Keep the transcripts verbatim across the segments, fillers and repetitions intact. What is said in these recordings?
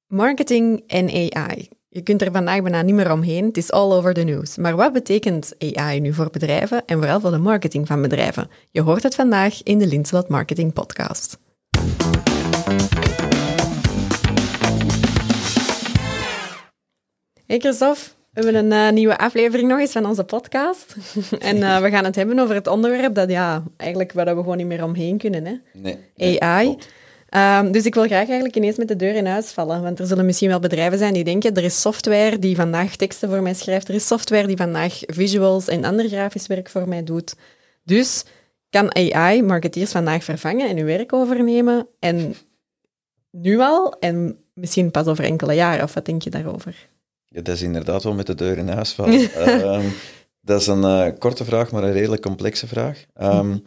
Marketing en A I. Je kunt er vandaag bijna niet meer omheen. Het is all over the news. Maar wat betekent A I nu voor bedrijven en vooral voor de marketing van bedrijven? Je hoort het vandaag in de Linsalot Marketing Podcast. Hey Christophe, we hebben een uh, nieuwe aflevering nog eens van onze podcast. en uh, we gaan het hebben over het onderwerp dat ja, eigenlijk waar we gewoon niet meer omheen kunnen. Hè? Nee. A I. Um, dus ik wil graag eigenlijk ineens met de deur in huis vallen, want er zullen misschien wel bedrijven zijn die denken, er is software die vandaag teksten voor mij schrijft, er is software die vandaag visuals en ander grafisch werk voor mij doet. Dus kan A I marketeers vandaag vervangen en hun werk overnemen? En nu al en misschien pas over enkele jaren, of wat denk je daarover? Ja, dat is inderdaad wel met de deur in huis vallen. uh, dat is een uh, korte vraag, maar een redelijk complexe vraag. Um,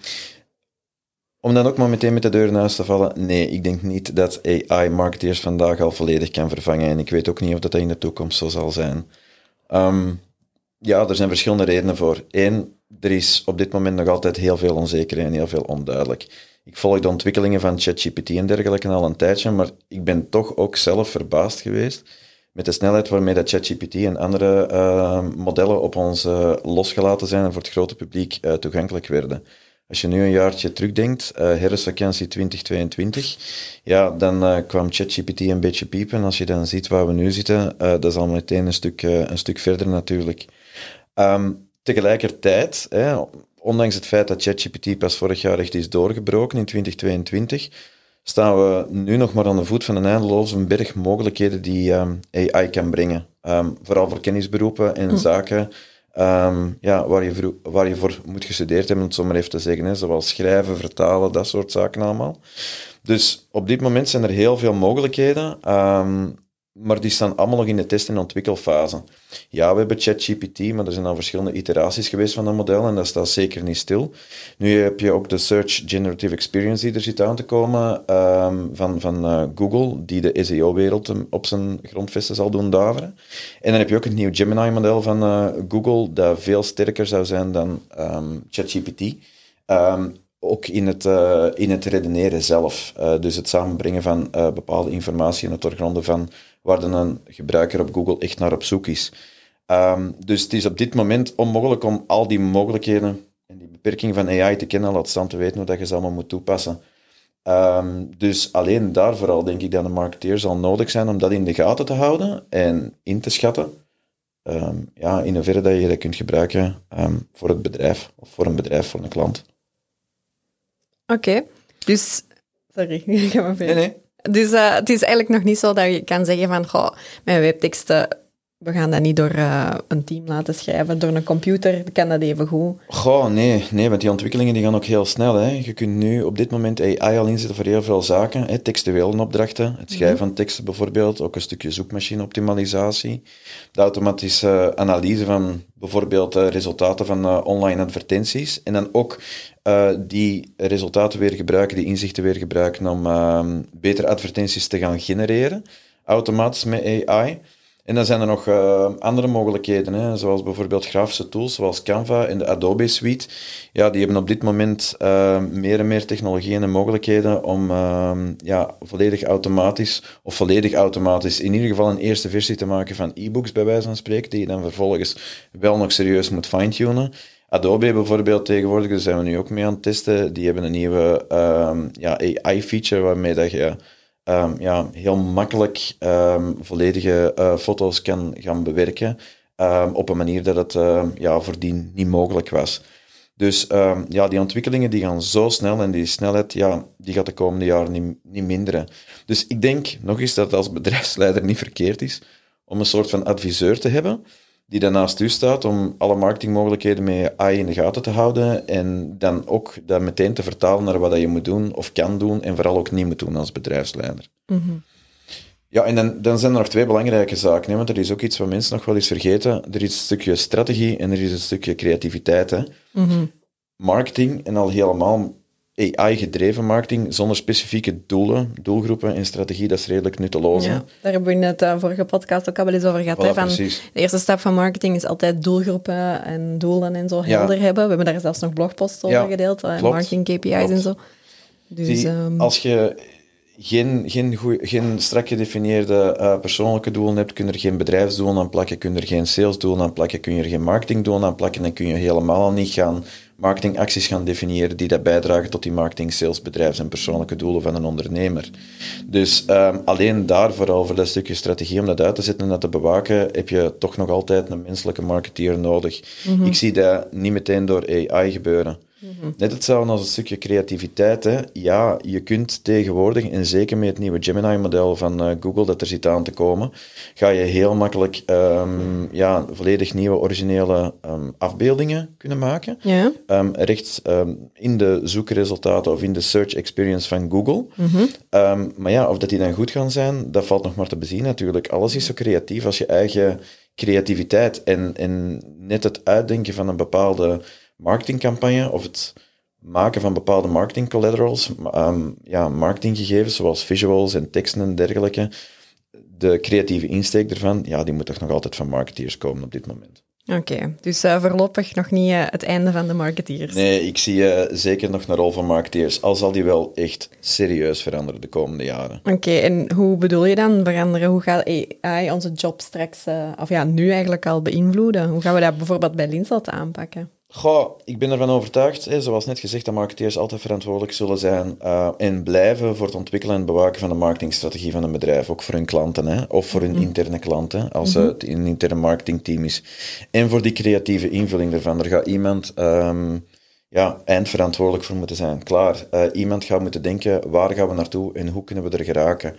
Om dan ook maar meteen met de deur in huis te vallen, nee, ik denk niet dat A I marketeers vandaag al volledig kan vervangen. En ik weet ook niet of dat in de toekomst zo zal zijn. Um, ja, er zijn verschillende redenen voor. Eén, er is op dit moment nog altijd heel veel onzekerheid en heel veel onduidelijk. Ik volg de ontwikkelingen van ChatGPT en dergelijke al een tijdje, maar ik ben toch ook zelf verbaasd geweest met de snelheid waarmee dat ChatGPT en andere uh, modellen op ons uh, losgelaten zijn en voor het grote publiek uh, toegankelijk werden. Als je nu een jaartje terugdenkt, uh, herfstvakantie twintig tweeëntwintig, ja, dan uh, kwam ChatGPT een beetje piepen. Als je dan ziet waar we nu zitten, uh, dat is al meteen een stuk, uh, een stuk verder natuurlijk. Um, tegelijkertijd, hè, ondanks het feit dat ChatGPT pas vorig jaar echt is doorgebroken in twintig tweeëntwintig, staan we nu nog maar aan de voet van een eindeloze berg mogelijkheden die um, A I kan brengen. Um, vooral voor kennisberoepen en hm. zaken um, ja, waar, je voor, waar je voor moet gestudeerd hebben, om het zo maar even te zeggen. Hè, zoals schrijven, vertalen, dat soort zaken allemaal. Dus op dit moment zijn er heel veel mogelijkheden, um, maar die staan allemaal nog in de test- en ontwikkelfase. Ja, we hebben ChatGPT, maar er zijn al verschillende iteraties geweest van dat model en dat staat zeker niet stil. Nu heb je ook de Search Generative Experience die er zit aan te komen um, van, van uh, Google, die de S E O-wereld op zijn grondvesten zal doen daveren. En dan heb je ook het nieuwe Gemini-model van uh, Google, dat veel sterker zou zijn dan um, ChatGPT. Um, Ook in het, uh, in het redeneren zelf. Uh, dus het samenbrengen van uh, bepaalde informatie en het doorgronden van waar dan een gebruiker op Google echt naar op zoek is. Um, dus het is op dit moment onmogelijk om al die mogelijkheden en die beperking van A I te kennen, laat staan te weten hoe dat je ze allemaal moet toepassen. Um, dus alleen daarvoor al denk ik dat een marketeer zal nodig zijn om dat in de gaten te houden en in te schatten. Um, ja, in hoeverre dat je dat kunt gebruiken um, voor het bedrijf, of voor een bedrijf, voor een klant. Oké, okay. dus... Sorry, ik ga maar verder. Nee, nee. Dus uh, het is eigenlijk nog niet zo dat je kan zeggen van, goh, mijn webteksten, we gaan dat niet door uh, een team laten schrijven, door een computer, kan dat even goed. Goh, nee, nee, want die ontwikkelingen die gaan ook heel snel. Hè. Je kunt nu op dit moment A I al inzetten voor heel veel zaken. Hè. Textuele opdrachten, het schrijven van teksten bijvoorbeeld, ook een stukje zoekmachine-optimalisatie, de automatische analyse van bijvoorbeeld uh, resultaten van uh, online advertenties en dan ook uh, die resultaten weer gebruiken, die inzichten weer gebruiken om uh, betere advertenties te gaan genereren, automatisch met A I. En dan zijn er nog uh, andere mogelijkheden, hè, zoals bijvoorbeeld grafische tools, zoals Canva en de Adobe Suite. Ja, die hebben op dit moment uh, meer en meer technologieën en mogelijkheden om uh, ja, volledig automatisch, of volledig automatisch, in ieder geval een eerste versie te maken van e-books, bij wijze van spreken, die je dan vervolgens wel nog serieus moet fine-tunen. Adobe bijvoorbeeld tegenwoordig, daar zijn we nu ook mee aan het testen, die hebben een nieuwe uh, ja, A I-feature waarmee dat je Um, ja, heel makkelijk um, volledige uh, foto's kan gaan bewerken um, op een manier dat het uh, ja, voordien niet mogelijk was. Dus um, ja, die ontwikkelingen die gaan zo snel en die snelheid ja, die gaat de komende jaren niet, niet minderen. Dus ik denk nog eens dat het als bedrijfsleider niet verkeerd is om een soort van adviseur te hebben die dan naast u staat om alle marketingmogelijkheden met A I in de gaten te houden en dan ook dat meteen te vertalen naar wat je moet doen of kan doen en vooral ook niet moet doen als bedrijfsleider. Mm-hmm. Ja, en dan, dan zijn er nog twee belangrijke zaken, hè, want er is ook iets wat mensen nog wel eens vergeten. Er is een stukje strategie en er is een stukje creativiteit. Hè. Mm-hmm. Marketing en al helemaal A I-gedreven marketing zonder specifieke doelen, doelgroepen en strategie, dat is redelijk nutteloos. Ja, daar hebben we in het uh, vorige podcast ook al wel eens over gehad. Voilà, hè, van precies. De eerste stap van marketing is altijd doelgroepen en doelen en zo helder ja. hebben. We hebben daar zelfs nog blogposts over ja, gedeeld, uh, klopt, marketing K P I's klopt. en zo. Dus, Zie, um... als je geen, geen, goeie, geen strak gedefinieerde uh, persoonlijke doelen hebt, kun je er geen bedrijfsdoelen aan plakken, kun je er geen salesdoelen aan plakken, kun je er geen marketingdoelen aan plakken, dan kun je helemaal al niet gaan marketingacties gaan definiëren die dat bijdragen tot die marketing, sales, bedrijfs- en persoonlijke doelen van een ondernemer. Dus um, alleen daarvoor, al voor dat stukje strategie om dat uit te zetten en dat te bewaken, heb je toch nog altijd een menselijke marketeer nodig. Mm-hmm. Ik zie dat niet meteen door A I gebeuren. Mm-hmm. Net hetzelfde als een stukje creativiteit. Hè. Ja, je kunt tegenwoordig, en zeker met het nieuwe Gemini-model van uh, Google dat er zit aan te komen, ga je heel makkelijk um, ja, volledig nieuwe, originele um, afbeeldingen kunnen maken. Ja. Um, recht um, in de zoekresultaten of in de search experience van Google. Mm-hmm. Um, maar ja, of dat die dan goed gaan zijn, dat valt nog maar te bezien natuurlijk. Alles is zo creatief als je eigen creativiteit en, en net het uitdenken van een bepaalde marketingcampagne of het maken van bepaalde marketing collaterals, um, ja, marketinggegevens zoals visuals en teksten en dergelijke, de creatieve insteek ervan, ja, die moet toch nog altijd van marketeers komen op dit moment. Oké, okay, dus uh, voorlopig nog niet uh, het einde van de marketeers. Nee, ik zie uh, zeker nog een rol van marketeers, al zal die wel echt serieus veranderen de komende jaren. Oké, okay, en hoe bedoel je dan veranderen? Hoe gaat A I onze job straks, uh, of ja, nu eigenlijk al beïnvloeden? Hoe gaan we dat bijvoorbeeld bij Linselt aanpakken? Goh, ik ben ervan overtuigd, hè, zoals net gezegd, dat marketeers altijd verantwoordelijk zullen zijn uh, en blijven voor het ontwikkelen en bewaken van de marketingstrategie van een bedrijf, ook voor hun klanten, hè, of voor hun mm-hmm. interne klanten, als mm-hmm. het een interne marketingteam is. En voor die creatieve invulling ervan. Er gaat iemand um, ja, eindverantwoordelijk voor moeten zijn. Klaar, uh, iemand gaat moeten denken, waar gaan we naartoe en hoe kunnen we er geraken?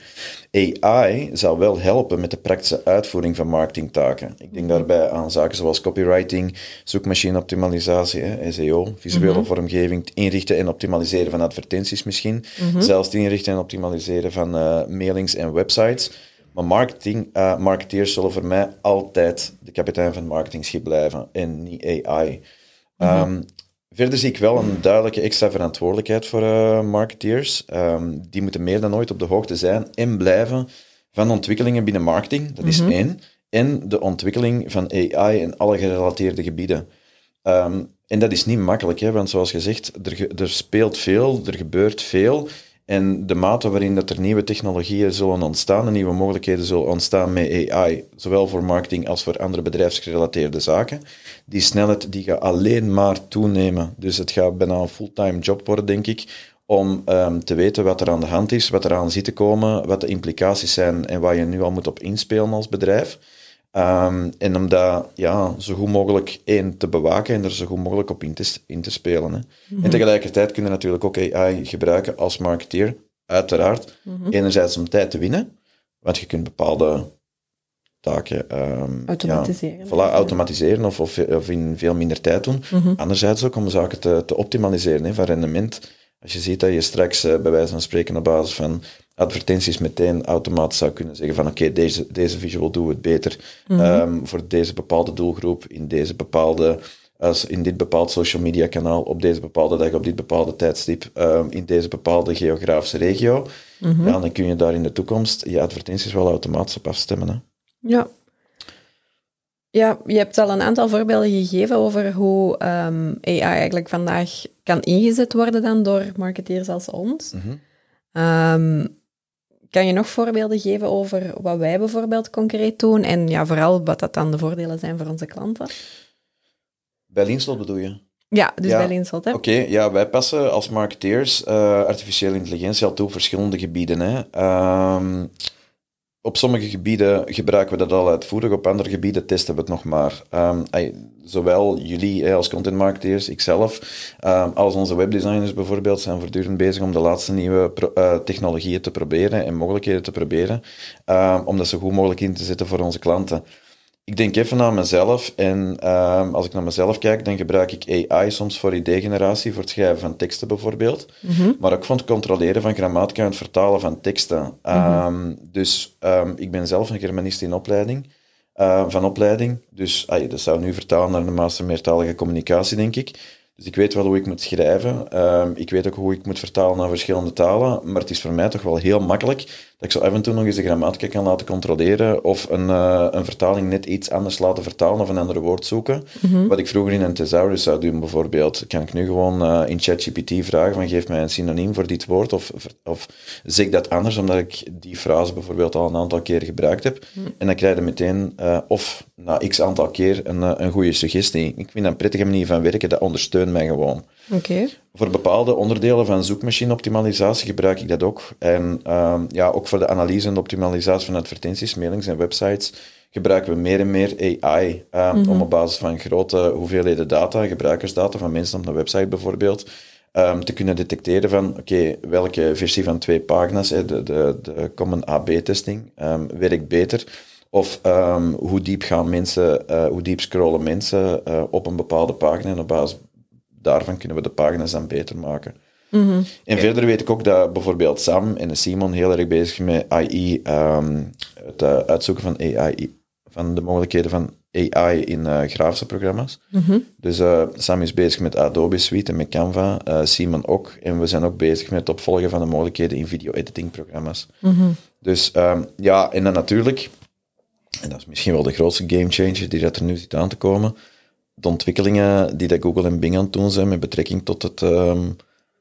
A I zal wel helpen met de praktische uitvoering van marketingtaken. Ik denk daarbij aan zaken zoals copywriting, zoekmachine-optimalisatie, S E O, visuele mm-hmm. vormgeving, inrichten en optimaliseren van advertenties misschien, mm-hmm. zelfs het inrichten en optimaliseren van uh, mailings en websites. Maar marketing, uh, marketeers zullen voor mij altijd de kapitein van het marketingschip blijven en niet A I. Mm-hmm. Um, Verder zie ik wel een duidelijke extra verantwoordelijkheid voor uh, marketeers. Um, die moeten meer dan ooit op de hoogte zijn en blijven van ontwikkelingen binnen marketing. Dat is mm-hmm. één. En de ontwikkeling van A I en alle gerelateerde gebieden. Um, en dat is niet makkelijk, hè, want zoals gezegd, er, er speelt veel, er gebeurt veel. En de mate waarin dat er nieuwe technologieën zullen ontstaan en nieuwe mogelijkheden zullen ontstaan met A I, zowel voor marketing als voor andere bedrijfsgerelateerde zaken, die snelheid die gaat alleen maar toenemen. Dus het gaat bijna een fulltime job worden, denk ik, om um, te weten wat er aan de hand is, wat er aan zit te komen, wat de implicaties zijn en waar je nu al moet op inspelen als bedrijf. Um, en om dat ja, zo goed mogelijk één te bewaken en er zo goed mogelijk op in te, in te spelen. Hè. Mm-hmm. En tegelijkertijd kun je natuurlijk ook A I gebruiken als marketeer, uiteraard. Mm-hmm. Enerzijds om tijd te winnen, want je kunt bepaalde taken um, automatiseren, ja, voilà, automatiseren of, of, of in veel minder tijd doen. Mm-hmm. Anderzijds ook om zaken te, te optimaliseren, hè, van rendement. Als je ziet dat je straks uh, bij wijze van spreken op basis van advertenties meteen automatisch zou kunnen zeggen van oké, okay, deze, deze visual doen we het beter mm-hmm. um, voor deze bepaalde doelgroep, in deze bepaalde, uh, in dit bepaald social media kanaal, op deze bepaalde dag, op dit bepaalde tijdstip, um, in deze bepaalde geografische regio. Mm-hmm. Ja, dan kun je daar in de toekomst je advertenties wel automatisch op afstemmen. Hè. Ja. Ja, je hebt al een aantal voorbeelden gegeven over hoe um, A I eigenlijk vandaag kan ingezet worden dan door marketeers als ons. Mm-hmm. Um, kan je nog voorbeelden geven over wat wij bijvoorbeeld concreet doen en ja, vooral wat dat dan de voordelen zijn voor onze klanten? Bij Linselt bedoel je? Ja, dus ja, bij Linselt. Oké, okay, ja, wij passen als marketeers uh, artificiële intelligentie al toe op verschillende gebieden. Hè. Um, Op sommige gebieden gebruiken we dat al uitvoerig, op andere gebieden testen we het nog maar. Um, ay, zowel jullie hey, als content marketeers, ikzelf, um, als onze webdesigners bijvoorbeeld, zijn voortdurend bezig om de laatste nieuwe pro- uh, technologieën te proberen en mogelijkheden te proberen, um, om dat zo goed mogelijk in te zetten voor onze klanten. Ik denk even naar mezelf en um, als ik naar mezelf kijk, dan gebruik ik A I soms voor idee-generatie, voor het schrijven van teksten bijvoorbeeld, mm-hmm. maar ook voor het controleren van grammatica en het vertalen van teksten. Mm-hmm. Um, dus um, ik ben zelf een Germanist in opleiding, uh, van opleiding, dus ay, dat zou nu vertalen naar de master meertalige communicatie, denk ik. Dus ik weet wel hoe ik moet schrijven. Um, ik weet ook hoe ik moet vertalen naar verschillende talen. Maar het is voor mij toch wel heel makkelijk dat ik zo af en toe nog eens de grammatica kan laten controleren of een, uh, een vertaling net iets anders laten vertalen of een ander woord zoeken. Mm-hmm. Wat ik vroeger in een thesaurus zou doen bijvoorbeeld, kan ik nu gewoon uh, in ChatGPT vragen van geef mij een synoniem voor dit woord of, of zeg dat anders, omdat ik die frase bijvoorbeeld al een aantal keer gebruikt heb. Mm. En dan krijg je meteen uh, of na x aantal keer een, een goede suggestie. Ik vind dat een prettige manier van werken, dat ondersteunt mij gewoon. Okay. Voor bepaalde onderdelen van zoekmachine-optimalisatie gebruik ik dat ook. En uh, ja, ook voor de analyse en de optimalisatie van advertenties, mailings en websites gebruiken we meer en meer A I uh, mm-hmm. om op basis van grote hoeveelheden data, gebruikersdata van mensen op een website bijvoorbeeld, um, te kunnen detecteren van oké, okay, welke versie van twee pagina's, hè, de, de, de Common A B testing, um, werkt beter. Of um, hoe diep gaan mensen, uh, hoe diep scrollen mensen uh, op een bepaalde pagina en op basis daarvan kunnen we de pagina's dan beter maken. Mm-hmm. En okay. Verder weet ik ook dat bijvoorbeeld Sam en Simon heel erg bezig zijn met A I, um, het uh, uitzoeken van A I, van de mogelijkheden van A I in uh, grafische programma's. Mm-hmm. Dus uh, Sam is bezig met Adobe Suite en met Canva, uh, Simon ook. En we zijn ook bezig met het opvolgen van de mogelijkheden in video-editing programma's. Mm-hmm. Dus um, ja, en dan natuurlijk, en dat is misschien wel de grootste gamechanger die dat er nu zit aan te komen, de ontwikkelingen die dat Google en Bing aan het doen zijn met betrekking tot het, um,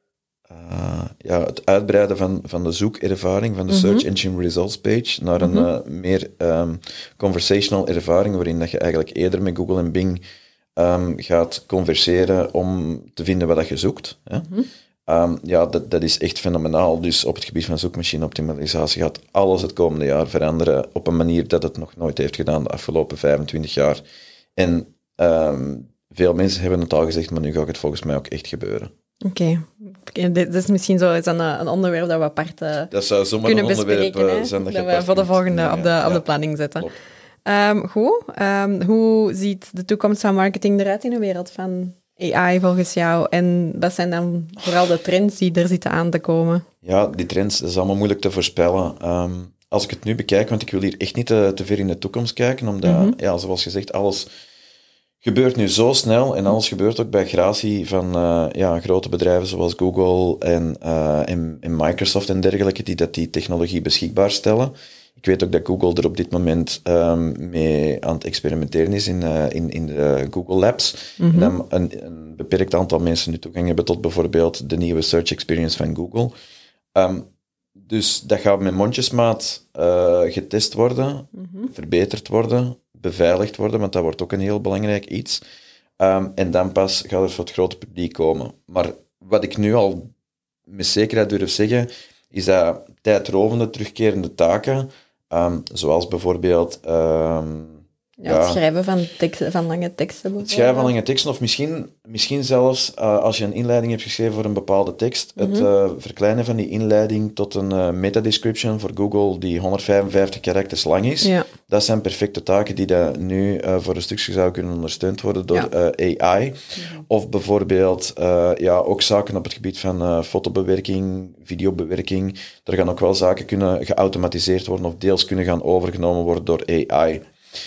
uh, ja, het uitbreiden van, van de zoekervaring, van de mm-hmm. Search Engine Results page, naar een mm-hmm. uh, meer um, conversational ervaring, waarin dat je eigenlijk eerder met Google en Bing um, gaat converseren om te vinden wat dat je zoekt. Hè? Mm-hmm. Um, ja, dat, dat is echt fenomenaal. Dus op het gebied van zoekmachine-optimalisatie gaat alles het komende jaar veranderen op een manier dat het nog nooit heeft gedaan de afgelopen vijfentwintig jaar. En Um, veel mensen hebben het al gezegd, maar nu gaat het volgens mij ook echt gebeuren. Oké. Okay. Dit is misschien zo is een, een onderwerp dat we apart uh, dat zou zomaar kunnen een onderwerp bespreken. zijn dat, dat we voor de volgende ja, op, de, ja. op de planning zetten. Um, goed. Um, hoe ziet de toekomst van marketing eruit in de wereld van A I volgens jou? En wat zijn dan vooral de trends die er zitten aan te komen? Ja, die trends, dat is allemaal moeilijk te voorspellen. Um, als ik het nu bekijk, want ik wil hier echt niet te, te ver in de toekomst kijken, omdat, mm-hmm. ja, zoals gezegd, alles gebeurt nu zo snel en alles gebeurt ook bij gratie van uh, ja, grote bedrijven zoals Google en, uh, en, en Microsoft en dergelijke, die dat die technologie beschikbaar stellen. Ik weet ook dat Google er op dit moment um, mee aan het experimenteren is in, uh, in, in de Google Labs. Mm-hmm. En dan een, een beperkt aantal mensen nu toegang hebben tot bijvoorbeeld de nieuwe search experience van Google. Um, dus dat gaat met mondjesmaat uh, getest worden, mm-hmm. verbeterd worden, beveiligd worden, want dat wordt ook een heel belangrijk iets. Um, en dan pas gaat het voor het grote publiek komen. Maar wat ik nu al met zekerheid durf zeggen, is dat tijdrovende, terugkerende taken, um, zoals bijvoorbeeld Um, Ja, het ja. schrijven van, teksten, van lange teksten. Het schrijven van lange teksten, of misschien, misschien zelfs uh, als je een inleiding hebt geschreven voor een bepaalde tekst, mm-hmm. het uh, verkleinen van die inleiding tot een uh, meta-description voor Google die honderdvijfenvijftig karakters lang is. Ja. Dat zijn perfecte taken die dat nu uh, voor een stukje zouden kunnen ondersteund worden door ja. uh, A I. Mm-hmm. Of bijvoorbeeld uh, ja, ook zaken op het gebied van uh, fotobewerking, videobewerking. Er gaan ook wel zaken kunnen geautomatiseerd worden of deels kunnen gaan overgenomen worden door A I.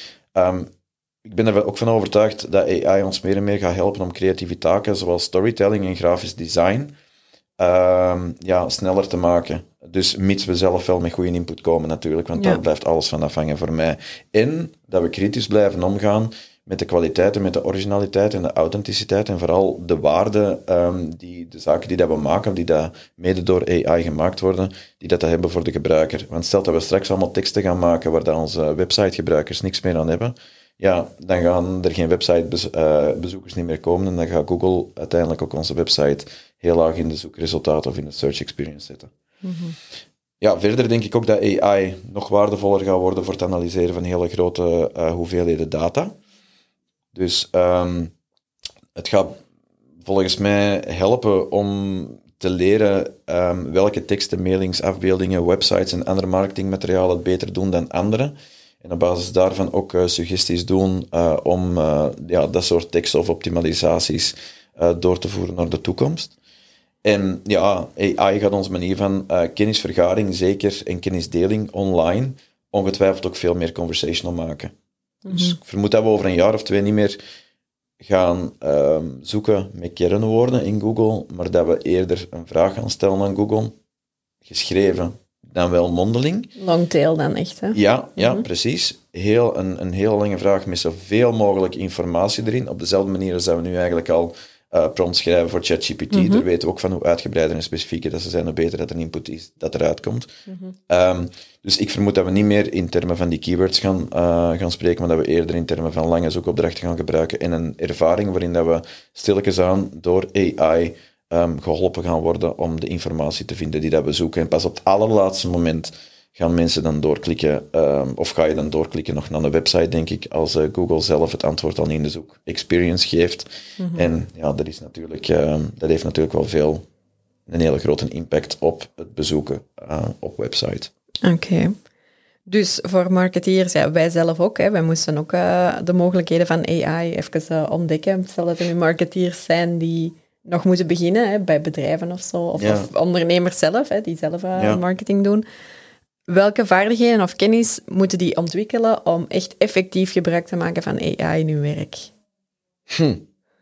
Um, ik ben er ook van overtuigd dat A I ons meer en meer gaat helpen om creatieve taken zoals storytelling en grafisch design um, ja, sneller te maken. Dus mits we zelf wel met goede input komen natuurlijk, want ja. daar blijft alles van afhangen voor mij. En dat we kritisch blijven omgaan met de kwaliteit en met de originaliteit en de authenticiteit en vooral de waarde, um, die, de zaken die dat we maken, die dat mede door A I gemaakt worden, die dat, dat hebben voor de gebruiker. Want stel dat we straks allemaal teksten gaan maken waar dat onze websitegebruikers niks meer aan hebben, ja, dan gaan er geen websitebezoekers niet meer komen en dan gaat Google uiteindelijk ook onze website heel laag in de zoekresultaten of in de search experience zetten. Mm-hmm. Ja, verder denk ik ook dat A I nog waardevoller gaat worden voor het analyseren van hele grote uh, hoeveelheden data. Dus um, het gaat volgens mij helpen om te leren um, welke teksten, mailings, afbeeldingen, websites en andere marketingmaterialen het beter doen dan anderen. En op basis daarvan ook uh, suggesties doen uh, om uh, ja, dat soort teksten of optimalisaties uh, door te voeren naar de toekomst. En ja, A I gaat onze manier van uh, kennisvergaring, zeker, en kennisdeling online ongetwijfeld ook veel meer conversational maken. Mm-hmm. Dus ik vermoed dat we over een jaar of twee niet meer gaan um, zoeken met kernwoorden in Google, maar dat we eerder een vraag gaan stellen aan Google, geschreven, dan wel mondeling. Longtail dan echt, hè? Ja, ja Mm-hmm. precies. Heel, een, een heel lange vraag met zoveel mogelijk informatie erin. Op dezelfde manier als dat we nu eigenlijk al uh, prompts schrijven voor ChatGPT. Mm-hmm. Daar weten we ook van hoe uitgebreider en specifieker dat ze zijn, hoe beter dat een input is dat eruit komt. Mm-hmm. Um, dus ik vermoed dat we niet meer in termen van die keywords gaan, uh, gaan spreken, maar dat we eerder in termen van lange zoekopdrachten gaan gebruiken en een ervaring waarin dat we stilletjes aan door A I um, geholpen gaan worden om de informatie te vinden die dat we zoeken. En pas op het allerlaatste moment gaan mensen dan doorklikken, um, of ga je dan doorklikken nog naar de website, denk ik, als uh, Google zelf het antwoord al in de zoek-experience geeft. Mm-hmm. En ja, dat, is natuurlijk, uh, dat heeft natuurlijk wel veel, een hele grote impact op het bezoeken uh, op website. Oké. Okay. Dus voor marketeers, ja, wij zelf ook, hè, wij moesten ook uh, de mogelijkheden van A I even uh, ontdekken. Stel dat er nu marketeers zijn die nog moeten beginnen, hè, bij bedrijven of zo, of, ja. of ondernemers zelf, hè, die zelf uh, ja. marketing doen. Welke vaardigheden of kennis moeten die ontwikkelen om echt effectief gebruik te maken van A I in hun werk? Hm.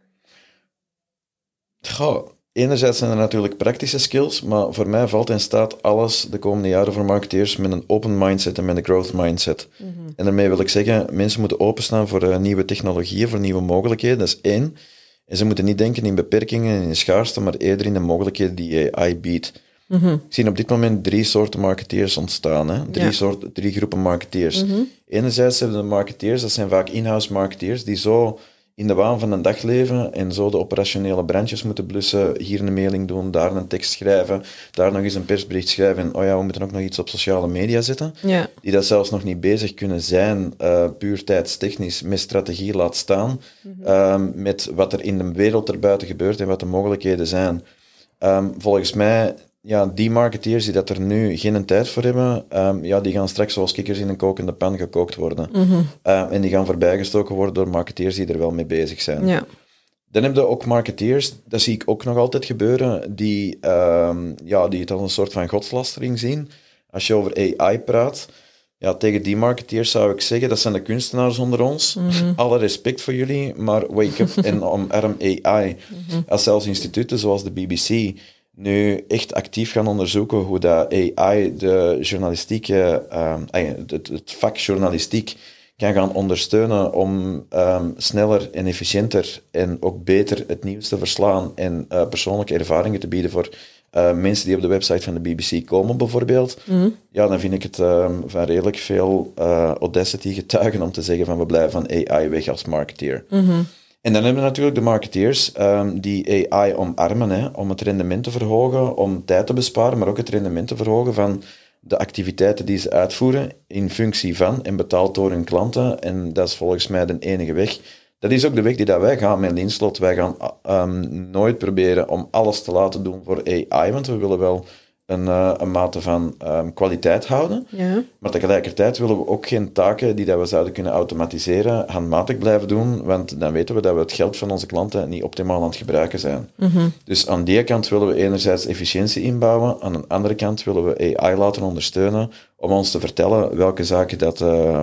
Goh, enerzijds zijn er natuurlijk praktische skills, maar voor mij valt en staat alles de komende jaren voor marketeers met een open mindset en met een growth mindset. Mm-hmm. En daarmee wil ik zeggen, mensen moeten openstaan voor uh, nieuwe technologieën, voor nieuwe mogelijkheden, dat is één. En ze moeten niet denken in beperkingen en in schaarste, maar eerder in de mogelijkheden die A I biedt. Mm-hmm. Ik zie op dit moment drie soorten marketeers ontstaan. Hè? Drie, ja. soort, drie groepen marketeers. Mm-hmm. Enerzijds hebben de marketeers, dat zijn vaak in-house marketeers, die zo in de waan van een dag leven en zo de operationele brandjes moeten blussen, hier een mailing doen, daar een tekst schrijven, daar nog eens een persbericht schrijven en oh ja, we moeten ook nog iets op sociale media zetten. Ja. Die dat zelfs nog niet bezig kunnen zijn, uh, puur tijdstechnisch, met strategie laat staan, mm-hmm. uh, met wat er in de wereld erbuiten gebeurt en wat de mogelijkheden zijn. Um, volgens mij, ja, die marketeers die dat er nu geen tijd voor hebben, um, ja, die gaan straks zoals kikkers in een kokende pan gekookt worden. Mm-hmm. Uh, en die gaan voorbijgestoken worden door marketeers die er wel mee bezig zijn. Ja. Dan heb je ook marketeers, dat zie ik ook nog altijd gebeuren, die, um, ja, die het als een soort van godslastering zien. Als je over A I praat, ja, tegen die marketeers zou ik zeggen, dat zijn de kunstenaars onder ons. Mm-hmm. Alle respect voor jullie, maar wake up en omarm A I. Mm-hmm. Als zelfs instituten zoals de B B C nu echt actief gaan onderzoeken hoe dat A I de journalistieke, um, het, het vak journalistiek kan gaan ondersteunen om um, sneller en efficiënter en ook beter het nieuws te verslaan en uh, persoonlijke ervaringen te bieden voor uh, mensen die op de website van de B B C komen bijvoorbeeld, mm-hmm. ja, dan vind ik het um, van redelijk veel uh, audacity getuigen om te zeggen van we blijven van A I weg als marketeer. Mm-hmm. En dan hebben we natuurlijk de marketeers um, die A I omarmen, hè, om het rendement te verhogen, om tijd te besparen, maar ook het rendement te verhogen van de activiteiten die ze uitvoeren in functie van en betaald door hun klanten. En dat is volgens mij de enige weg. Dat is ook de weg die dat wij gaan met Linslot. Wij gaan um, nooit proberen om alles te laten doen voor A I, want we willen wel een, uh, een mate van um, kwaliteit houden. Ja. Maar tegelijkertijd willen we ook geen taken die dat we zouden kunnen automatiseren handmatig blijven doen, want dan weten we dat we het geld van onze klanten niet optimaal aan het gebruiken zijn. Mm-hmm. Dus aan die kant willen we enerzijds efficiëntie inbouwen, aan de andere kant willen we A I laten ondersteunen om ons te vertellen welke zaken dat uh,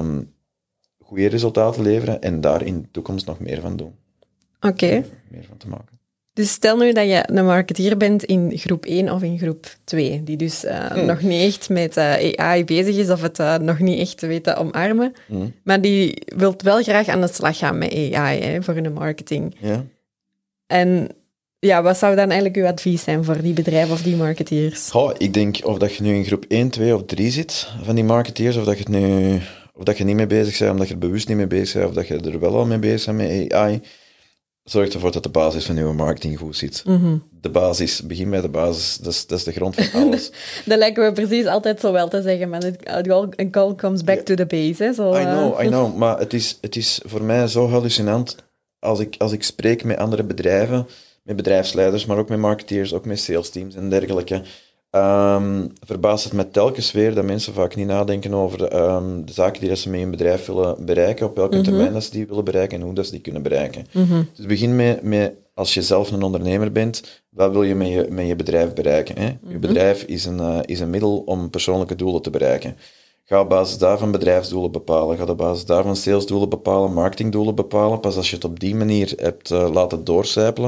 goede resultaten leveren en daar in de toekomst nog meer van doen. Oké. Okay. Meer van te maken. Dus stel nu dat je een marketeer bent in groep één of in groep twee, die dus uh, mm. nog niet echt met uh, A I bezig is of het uh, nog niet echt weet te omarmen, mm. maar die wil wel graag aan de slag gaan met A I hè, voor hun marketing. Ja. En ja, wat zou dan eigenlijk uw advies zijn voor die bedrijven of die marketeers? Goh, ik denk of dat je nu in groep één, twee of drie zit van die marketeers, of dat je het nu, of dat je niet mee bezig bent, omdat je er bewust niet mee bezig bent, of dat je er wel al mee bezig bent met A I. Zorg ervoor dat de basis van uw marketing goed zit. Mm-hmm. De basis, begin bij de basis, dat is, dat is de grond van alles. Dat lijken we precies altijd zo wel te zeggen, maar it all comes back yeah. to the base. Hè, zo, I know, uh. I know, maar het is, het is voor mij zo hallucinant als ik, als ik spreek met andere bedrijven, met bedrijfsleiders, maar ook met marketeers, ook met salesteams en dergelijke. Um, verbaast het me telkens weer dat mensen vaak niet nadenken over de, um, de zaken die dat ze met hun bedrijf willen bereiken, op welke mm-hmm. termijn dat ze die willen bereiken en hoe dat ze die kunnen bereiken. Mm-hmm. Dus begin met, met, als je zelf een ondernemer bent, wat wil je met je, met je bedrijf bereiken? Hè? Mm-hmm. Je bedrijf is een, uh, is een middel om persoonlijke doelen te bereiken. Ga op basis daarvan bedrijfsdoelen bepalen. Ga op basis daarvan salesdoelen bepalen, marketingdoelen bepalen. Pas als je het op die manier hebt uh, laten doorcijpelen,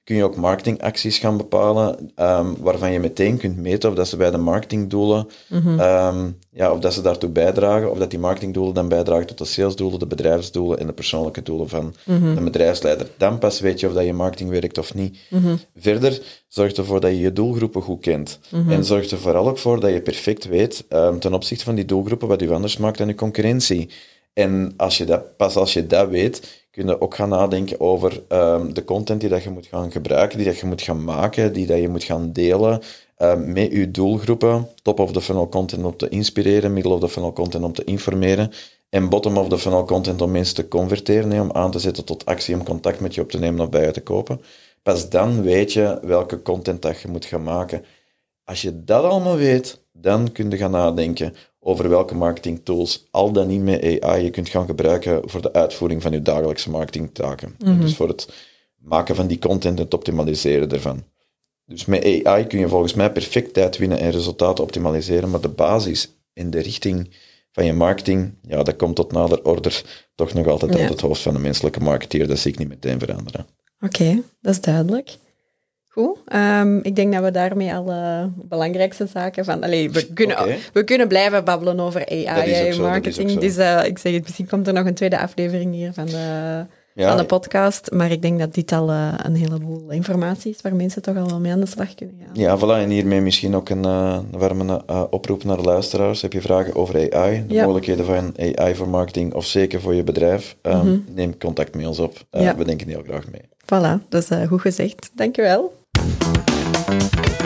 kun je ook marketingacties gaan bepalen, um, waarvan je meteen kunt meten of dat ze bij de marketingdoelen, mm-hmm. um, ja, of dat ze daartoe bijdragen, of dat die marketingdoelen dan bijdragen tot de salesdoelen, de bedrijfsdoelen en de persoonlijke doelen van mm-hmm. de bedrijfsleider. Dan pas weet je of dat je marketing werkt of niet. Mm-hmm. Verder, zorg ervoor dat je je doelgroepen goed kent. Mm-hmm. En zorg er vooral ook voor dat je perfect weet, um, ten opzichte van die doelgroepen, wat je anders maakt dan je concurrentie. En als je dat, pas als je dat weet, kun je ook gaan nadenken over um, de content die dat je moet gaan gebruiken, die dat je moet gaan maken, die dat je moet gaan delen um, met je doelgroepen. Top of the funnel content om te inspireren, middle of the funnel content om te informeren en bottom of the funnel content om mensen te converteren, nee, om aan te zetten tot actie, om contact met je op te nemen of bij je te kopen. Pas dan weet je welke content dat je moet gaan maken. Als je dat allemaal weet, dan kun je gaan nadenken over welke marketingtools, al dan niet met A I, je kunt gaan gebruiken voor de uitvoering van je dagelijkse marketingtaken. Mm-hmm. Dus voor het maken van die content en het optimaliseren ervan. Dus met A I kun je volgens mij perfect tijd winnen en resultaten optimaliseren, maar de basis in de richting van je marketing, ja, dat komt tot nader order toch nog altijd ja. uit het hoofd van de menselijke marketeer. Dat zie ik niet meteen veranderen. Oké, okay, dat is duidelijk. Goed, um, ik denk dat we daarmee alle belangrijkste zaken van... Allee, we kunnen, okay. we kunnen blijven babbelen over A I en marketing. Dus uh, ik zeg het, misschien komt er nog een tweede aflevering hier van de, ja, van de podcast. Maar ik denk dat dit al uh, een heleboel informatie is waar mensen toch al wel mee aan de slag kunnen gaan. Ja, voilà. En hiermee misschien ook een, uh, een warme uh, oproep naar de luisteraars. Heb je vragen over A I, de ja. mogelijkheden van A I voor marketing of zeker voor je bedrijf? Um, mm-hmm. Neem contact met ons op. Uh, ja. We denken heel graag mee. Voilà, dat is uh, goed gezegd. Dank je wel.